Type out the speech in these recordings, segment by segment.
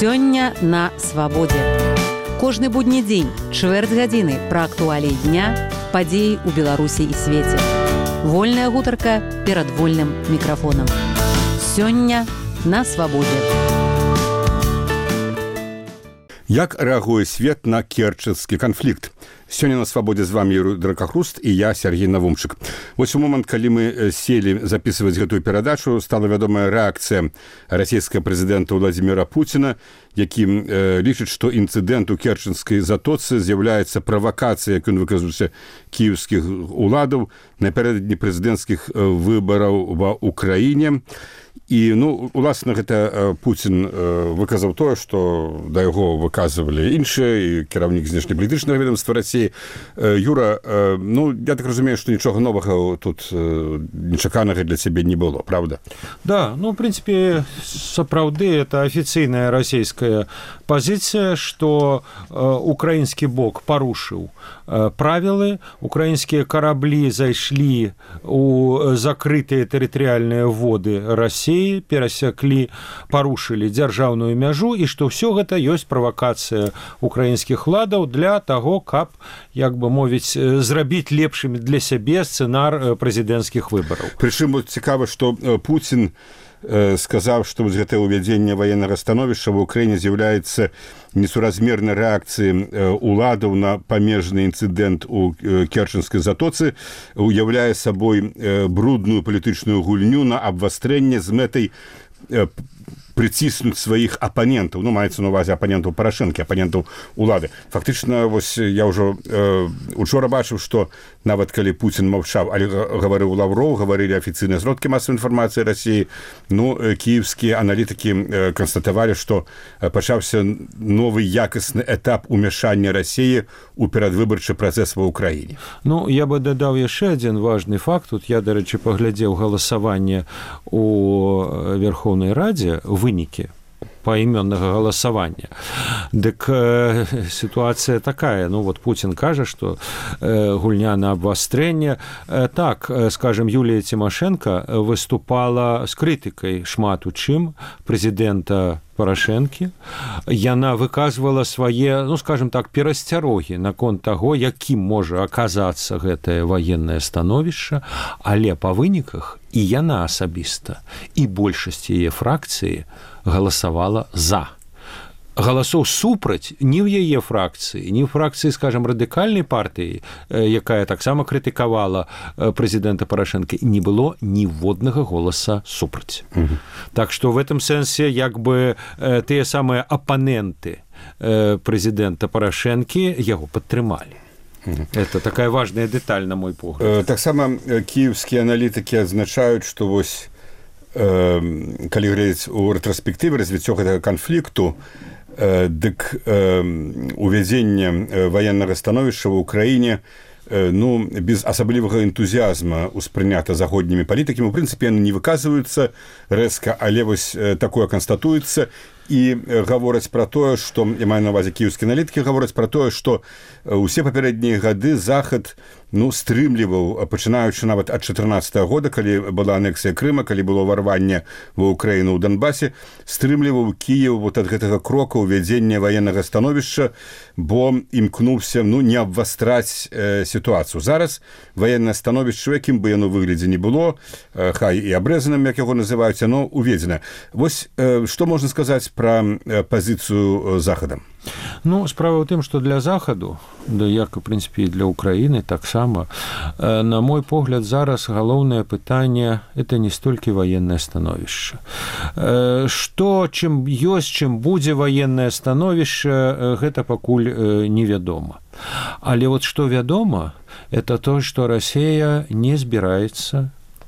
Сёння на свабодзе. Кожны будні дзень, чвэрць гадзіны пра актуаліі дня, падзеі ў Беларусі і свеце. Вольная гутарка перад вольным мікрафонам. Сёння на свабодзе. Як рэагуе свет на керченскі канфлікт? Сёння на свабодзе з вами Юрий Дракахруст і я, Сергей Навумчык. Вось у момант, калі мы селі записываць гэтую перадачу, стала вядомая рэакцыя расійскага прэзідэнта Владимира Путина, які лічыць, што інцыдэнт у керченскай затоцы з'яўляецца правакацыяй, як ён выказваўся, кіеўскіх уладаў напярэдадні прэзідэнцкіх выбараў ва Украіне. І, уласна, гэта Путин выказаў тое, што да яго выказывалі іншыя, і кіраўнік знешнепалітычнага ведомства Расіі. Юра, я так разумею, што нічога новага тут нечаканага для цябе не было, правда? Да, в принципе, сапраўды, это афіцыйная расійская пазіцыя, што украінскі бок парушыў правілы, украінскія караблі зайшлі у закрытыя тэрытарыяльныя воды Расіі, перасяклі, парушылі дзяржаўную мяжу, і што ўсё гэта ёсць правакацыя украінскіх уладаў для таго, каб, як бы мовіць, зрабіць лепшымі для сябе сцэнар прэзідэнцкіх выбараў. Прычым цікава, што Путин сказаў, што гэтае ўвядзенне ваеннага становішча ва ўкраіне з'яўляецца несуразмернай рэакцыяй уладаў на памежны інцыдэнт у керченскай затоцы, уяўляе сабой брудную палітычную гульню на абвастрэнне з мэтай прыціснуць сваіх апанентаў, маецца на ўвазе апанентаў Парашэнкі, апанентаў улады. Фактычна, вось я ўжо учора бачыў, што нават калі Путин маўчаў, але гаварыў Лаўроў, гаварылі афіцыйныя сродкі масавай інфармацыі Расіі, кіеўскія аналітыкі канстатавалі, што пачаўся новы якасны этап умяшання Расіі ў перадвыбарчы працэс ва ўкраіне. Я бы дадаў яшчэ адзін важны факт. Тут я, дарэчы, паглядзеў галасаванне у Верховнай Радзе, вынікі поименного голосования. Дык ситуация такая. Путин кажа, что гульня на обвастрение. Так, скажем, Юлия Тимошенко выступала с критикой шмат у чым президента Парашэнкі. Яна выказвала свае, скажем так, перасцярогі наконт таго, якім можа аказацца гэтае ваеннае становішча, але па выніках і яна асабіста, і большасць яе фракцыі галасавала за. Галасоў супраць ні ў яе фракцыі, ні ў фракцыі, скажем, радыкальнай партыі, якая таксама крытыкавала прэзідэнта Парашэнкі, не было ніводнага голаса супраць. Так што в этом сэнсе як бы тыя самыя апаненты прэзідэнта Парашэнкі яго падтрымалі. Это такая важная дэталь, на мой погляд. Таксама кіеўскія аналітыкі адзначаюць, што вось калі глядзець у рэтраспектыве развіццё гэтага канфлікту, дык увядзенне ваеннага становішча ва ўкраіне без асаблівага энтузіазма ўспрынята заходнімі палітыкамі. У прынцыпе, яны не выказваюцца рэзка, але вось такое канстатуецца і гавораць пра тое, што, я маю на ўвазе кіеўскія аналітыкі, гавораць пра тое, што ўсе папярэднія гады Захад стрымліваў, пачынаючы нават ад 14-го года, калі была анексія Крыма, калі было ўварванне ва ўкраіну ў Донбасе, стрымліваў Кіеў ад гэтага крока ўвядзення ваеннага становішча, бо імкнуўся не абвастраць сітуацыю. Зараз ваеннае становішча, якім бы яно выглядзе не было, хай і абрэзаным, як яго называюць, яно уведзена. Вось што можна сказаць пра пазіцыю Захада? Справа ў тым, што для Захаду, як, у прынцыпе, і для Украіны таксама, на мой погляд, зараз галоўнае пытанне – это не столькі ваеннае становішча. Што, чым ёсць, чым будзе ваеннае становішча, гэта пакуль невядома. Але вот што вядома, это то, што Расія не збіраецца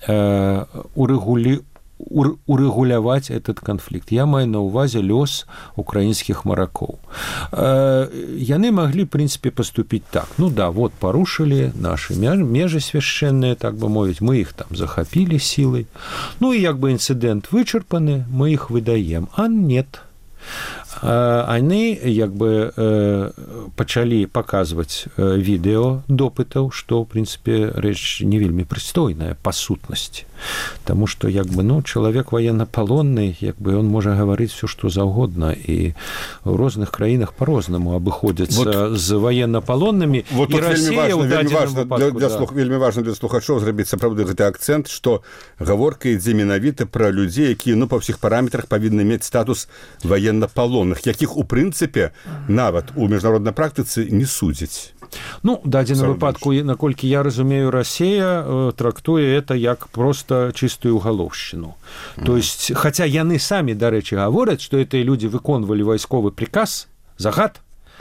урэгуляваць этот канфлікт. Я маю на ўвазе лёс украінскіх маракоў. Яны маглі, в прынцыпе, паступіць так. Вот парушылі нашы межы свяшчэнныя, так бы мовіць, мы іх там захапілі сілай. І як бы інцыдэнт вычарпаны, мы іх выдаем. А нет. Яны як бы пачалі паказваць відэо допытаў, што, в прынцыпе, рэч не вельмі прыстойная па сутнасці. Таму што чалавек ваеннапалонны, ён можа гаварыць все што заўгодна, і ў розных краінах па-рознаму абыходзяцца з ваеннапалоннымі, і Расія ў дадзеным выпадку. Вельмі важна для слухачоў зрабіць сапраўды гэты акцэнт, што гаворка ідзе менавіта пра людзей, якія па ўсіх параметрах павінны мець статус ваеннапалонных, якіх у прынцыпе нават у міжнароднай практыцы не судзяць. Дадзеным выпадку, наколькі я разумею, Расія трактуе это як просто чыстую галоўшчыну. То есть, хаця яны самі, дарэчы, гавораць, што гэтыя людзі выконвалі вайсковы приказ, загад,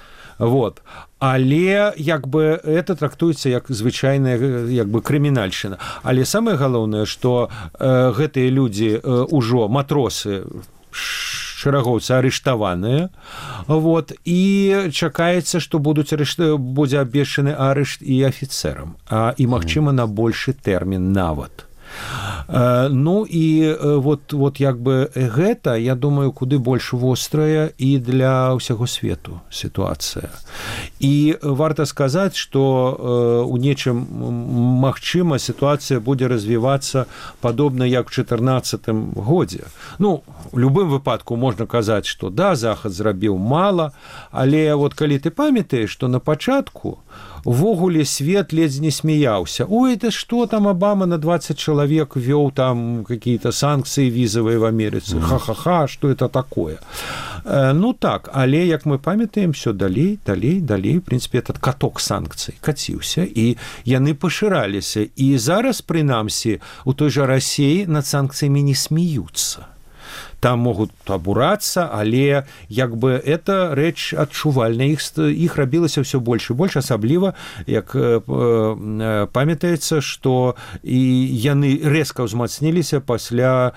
але это трактуецца як звычайная крымінальшчына. Але самае галоўнае, што гэтыя людзі ўжо матросы шэрагоўцы арыштаваныя, і чакаецца, што будзе абвешчаны арышт і афіцэрам, і, магчыма, на большы тэрмін нават. Гэта, я думаю, куды больш вострая і для ўсяго свету сітуацыя. І варта сказаць, што у нечым, магчыма, сітуацыя будзе развівацца падобна як у 2014 годзе. У любым выпадку можна казаць, што Захад зрабіў мала, але калі ты памятаеш, што на пачатку увогуле свет ледзь не смеяўся. Ой, это што там Обама на 20 чалавек вёў там какие-то санкцыі візавыя в Амерыцы. Ха-ха-ха, што это такое? Але, як мы памятаем, все далей, в прынцыпе, этот каток санкцый каціўся, і яны пашыраліся. І зараз, прынамсі, у той жа Расіі над санкцыямі не смеюцца. Там могуць абурацца, але это рэч адчувальная. Іх рабілася ўсё больш і больш, асабліва, як памятаецца, што і яны рэзка ўзмацніліся пасля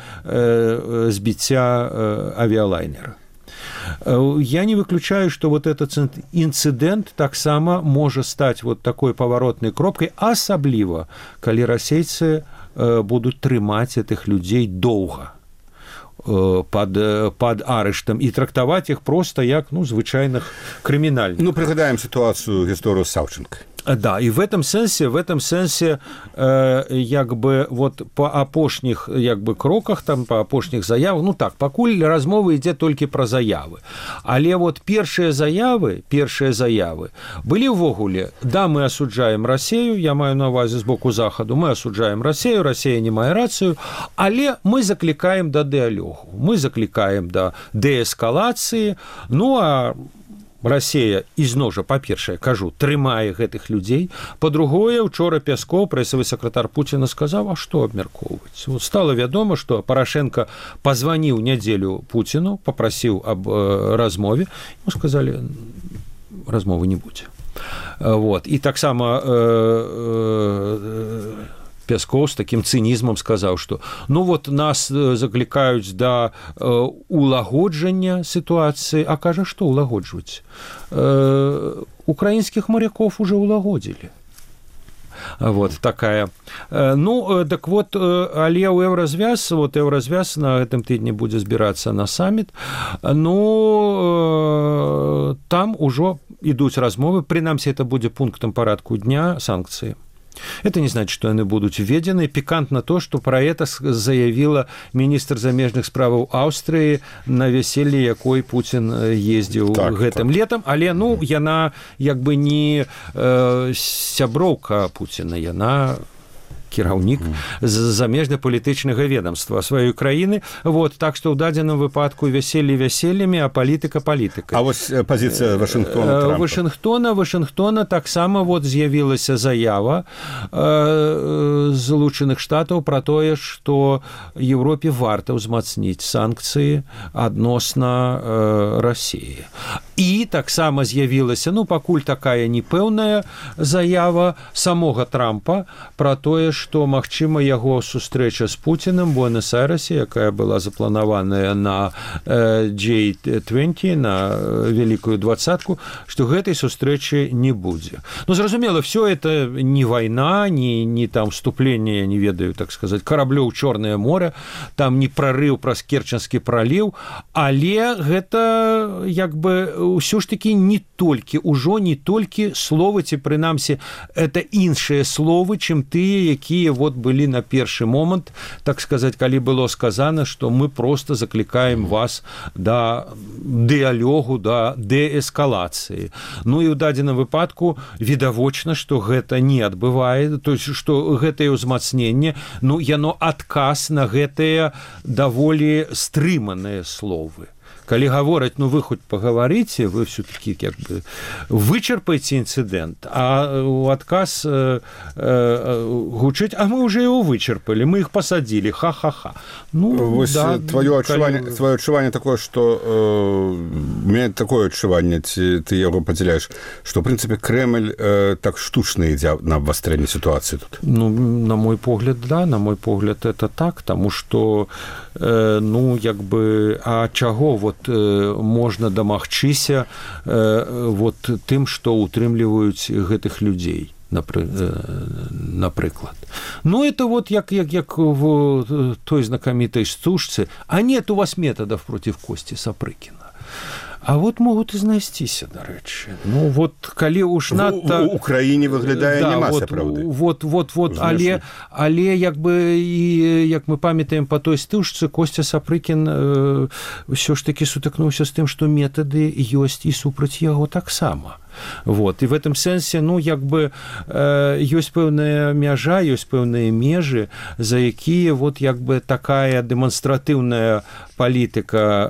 збіцця авіялайнера. Я не выключаю, што этот інцыдэнт таксама можа стаць такой паваротнай кропкай, асабліва, калі расейцы будуць трымаць гэтых людзей доўга под арыштам і трактаваць іх проста як звычайных крымінальных. Прыгадаем сітуацыю, гісторыю Саўчэнка. Да, и в этом сенсе по апошніх кроках, там, по апошніх заявах, пакуль размова ідзе толькі пра заявы. Але першыя заявы былі ўвогуле, да, мы асуджаем Расію, я маю на увазе з боку Захаду, мы асуджаем Расію, Расія не мае рацыю, але мы заклікаем да дыалогу, мы заклікаем да дээскалацыі, а Расія ізноў жа, па-першае, кажу, трымае гэтых людзей. Па-другое, учора Пяскоў, прэсавы сакратар Пуціна, сказаў, а што абмяркоўваць? Стала вядома, што Парашенко пазваніў нядзелю Пуціну, папрасіў аб размове, ему сказалі, размовы не будзе. І таксама Пяскоў з такім цынізмам сказаў, што нас заклікаюць да улагоджання сітуацыі, а кажа, што улагоджваць? Украінскіх морякоў уже улагодзілі. Такая. Але ў Еўразвяз на гэтым тыдні будзе збірацца на саміт. Там ужо ідуць размовы, прынамсі, это будзе пунктам парадку дня санкцыі. Это не значит, что они будут введены. Пикантно то, что про это заявила министр замежных справаў Аўстрыі на веселье, якой Путин ездил гэтым летом. Але, яна не сяброўка Путина, яна кіраўнік замежна-палітычнага ведомства сваёй краіны. Так што ў дадзеным выпадку вяселле вяселлямі, а палітыка палітыкай. А пазіцыя Вашынгтона, Трампа? Вашынгтона таксама з'явілася заява Злучаных Штатаў пра тое, што Еўропе варта ўзмацніць санкцыі адносна Расіі. І таксама з'явілася, пакуль такая непэўная заява самога Трампа пра тое, што, магчыма, яго сустрэча з Пуціным у Буэнос-Айрэсе, якая была запланаваная на G20, на Великую двадцатку, што гэтай сустрэчы не будзе. Зразумела, все это не вайна, не там вступление, я не ведаю, так сказать, караблёў ў Чорнае море, там не прарыў праз Керченскі праліў, але гэта ўсё ж такі не толькі словы, ці прынамсі, это іншыя словы, чым тыя, якія якія вот былі на першы момант, так сказаць, калі было сказано, што мы просто заклікаем вас да дыялогу, да дээскалацыі. Ну і ў дадзеным выпадку відавочна, што гэта не адбывае, то есть што гэтае ўзмацненне, ну яно адказ на гэтыя даволі стрыманыя словы. Калі гавораць, ну вы хоть пагаварыце, вы все-таки как бы вычарпаеце інцыдэнт, а ў адказ гучыць, а мы уже его вычарпалі, мы их посадили, ха-ха-ха. Ну, вось да, твоё адчуванне такое, што у меня такое адчуванне, ці ты яго падзяляеш, што, в прынцыпе, Крэмль так штучна ідзе на абвастрэнне сітуацыі тут. Ну, на мой погляд, да, на мой погляд, это так, таму што, ну, як бы, а чаго вот можна дамагчыся вот тым, што утрымліваюць гэтых людзей, напрыклад. Ну, это вот як в той знакамітай стужцы, а нет у вас методов против Кости Сапрыкіна. А вот могут и знайсціся, дарэчы. Ну, вот, калі уж надта... У Украіне выглядае да, няма вот, сапраўды. Вот, але як бы, і, як мы памятаем па той стужцы, Костя Сапрыкін ўсё ж такі сутыкнуўся з тым, што метады ёсць і супраць яго таксама. Вот. І в этом сэнсе, ну, як бы, ёсць пэўная мяжа, ёсць пэўныя межы, за якія вот, як бы, такая дэманстратыўная палітыка,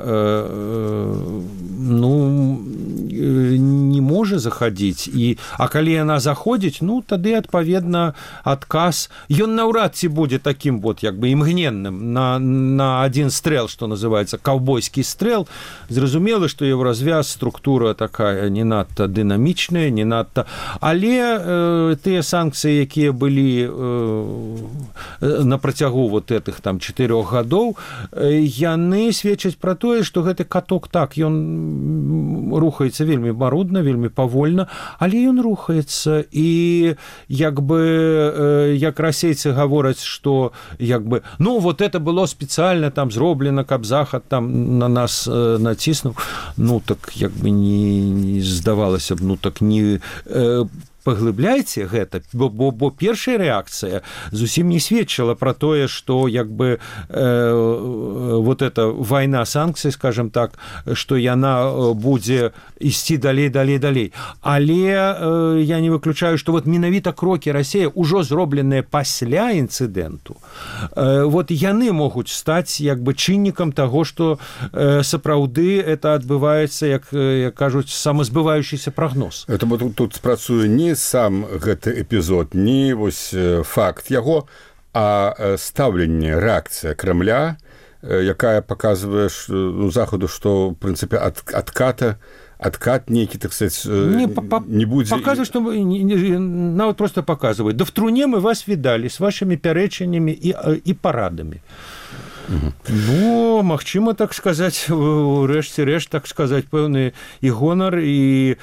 ну, не можа заходить. А калі яна заходзіць, ну, тады, адпаведна, адказ, ён наўрад ці будзе таким вот, як бы, імгненным на один стрэл, что называется, каўбойскі стрэл. Зразумела, што еўразвяз, структура такая не надта дынамічная, не надта... Але тыя санкцыі, якія былі на працягу вот этих там 4 гадоў, яны сведчаць пра тое, што гэты каток так, ён рухаецца вельмі марудна, вельмі павольна, але ён рухаецца, і як бы, як расейцы гавораць, што як бы, ну, вот это было спецыяльна там зроблена, каб Захад там на нас націснуў, ну, так як бы не здавалася б, ну, так не... паглыбляйце гэта, бо першая рэакцыя зусім не сведчыла пра тое, што як бы вот эта вайна санкцый, скажем так, што яна будзе ісці далей. Але я не выключаю, што вот менавіта крокі Расія ўжо зробленыя пасля інцыдэнту, вот яны могуць стаць як бы чыннікам таго, што сапраўды это адбываецца, як кажуць, самазбываючыся прагноз. Это тут спрацуе не сам гэты эпізод, не вось факт яго, а стаўленне, рэакцыя Крамля, якая паказвае Захаду, што, в прынцыпе, адкат нейкі, так сказать, не будзе... Паказвае, што нават просто паказвае. Да в труне мы вас відалі з вашымі пярэчаннямі і парадамі. Ну, магчыма, так сказаць, рэшце рэшт, так сказаць, пэўны і гонар, і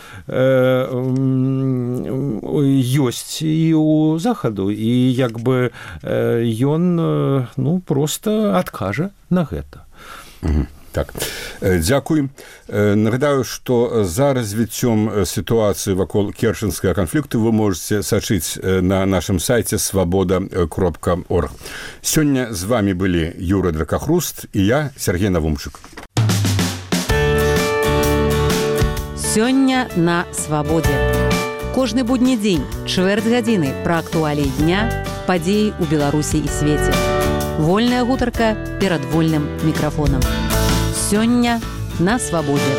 ёсць і ў Захаду, і як бы ён, ну, проста адкажа на гэта. Так, дзякуй. Нагадаю, што за развіццём сітуацыі вакол керченскага канфлікту вы можаце сачыць на нашым сайце свабода.орг. Сёння з вами былі Юра Дракахруст і я, Сергей Навумчык. Сёння на свабодзе. Кожны будні дзень, чвэрць гадзіны пра актуаліі дня, падзеі ў Беларусі і свеце. Вольная гутарка перад вольным мікрафонам. Сёння на свабодзе.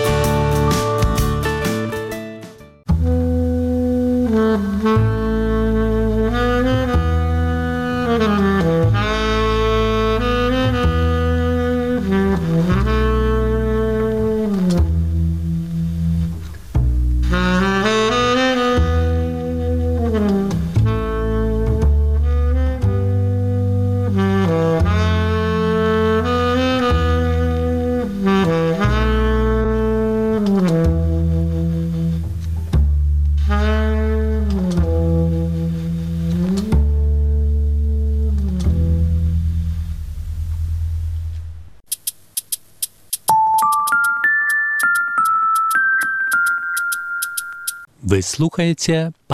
Вы слухаєте